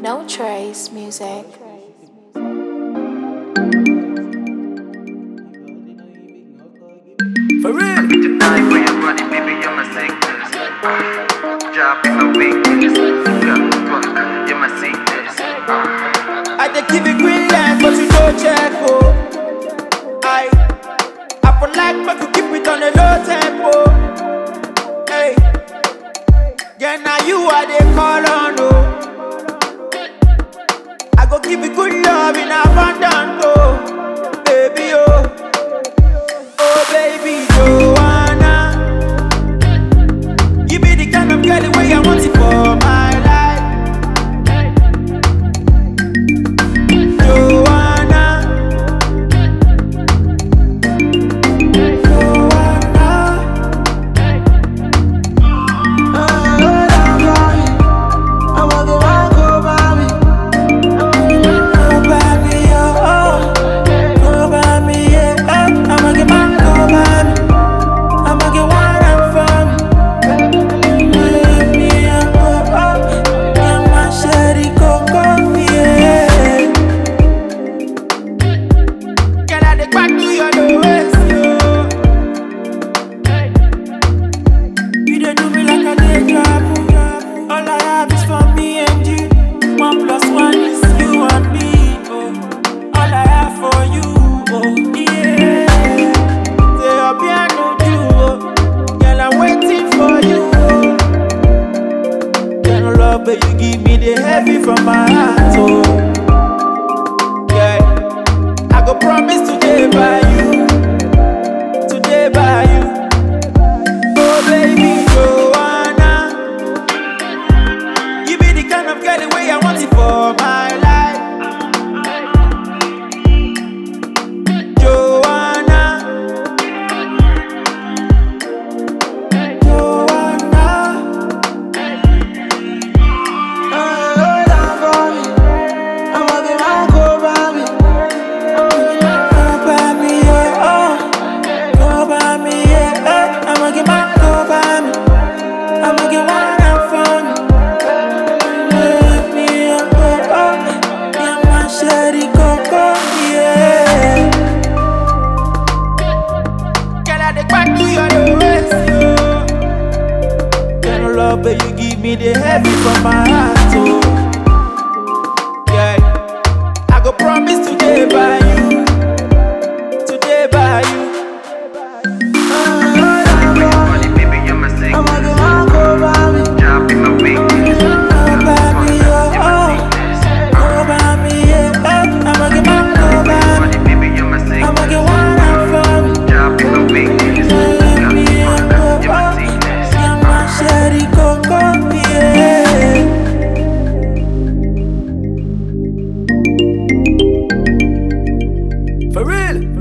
No Trace Music. For real. I get to die for your body, baby, you're my sickness. Drop in my weakness. Yeah, fuck, you're my sickness. I dey give you green light, but you don't check, oh. I feel like make you keep it on a low tempo. Hey, yeah, now you are the call on, oh. I go give you good love in abundance, oh, baby, oh. Oh, baby, Joanna, you be the kind of girl the way I want it for my life. Joanna, but you give me the heavy from my heart, oh. Yeah, I go promise today by you, today by you. Oh baby Joanna, you be the kind of girl the way I want it for my life. But you give me the heavy from my heart, oh. Yeah, I go promise today by you, today by you. Body, baby, you're my sickness. Drop in my weakness. Body, baby, you're my sickness. Drop in my weakness. You're my sickness. For real.